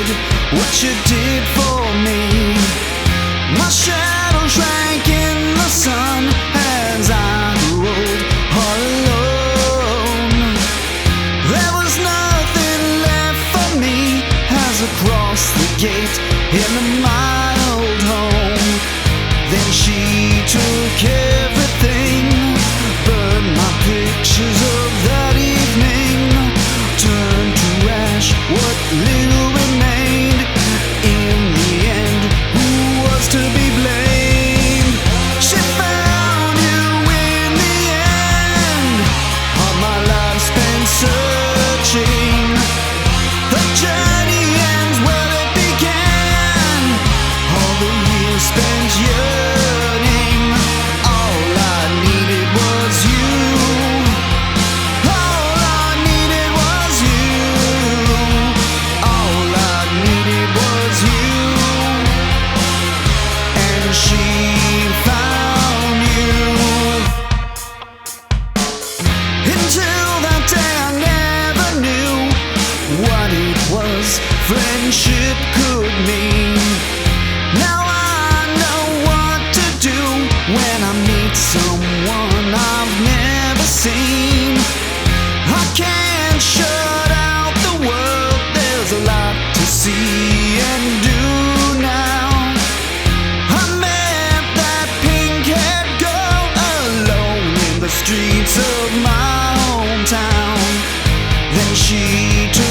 did, what you did for me. My shadow shrank in the sun as I grew old, all alone. There was nothing left for me as I crossed the gate in my old home. Then she took everything, burned my pictures of that evening, turned to ash what little remained. In the end, who was to be blamed? She found you in the end. All my life spent searching. The journey ends where it began. All the years spent yearning. All I needed was you. All I needed was you. All I needed was you. And she found you. Until that day I never knew what it was friendship could mean. Now I know what to do when I meet someone I've never seen. I can't shut out the world, there's a lot to see and do now. I met that pink-haired girl alone in the streets of my hometown. Then she took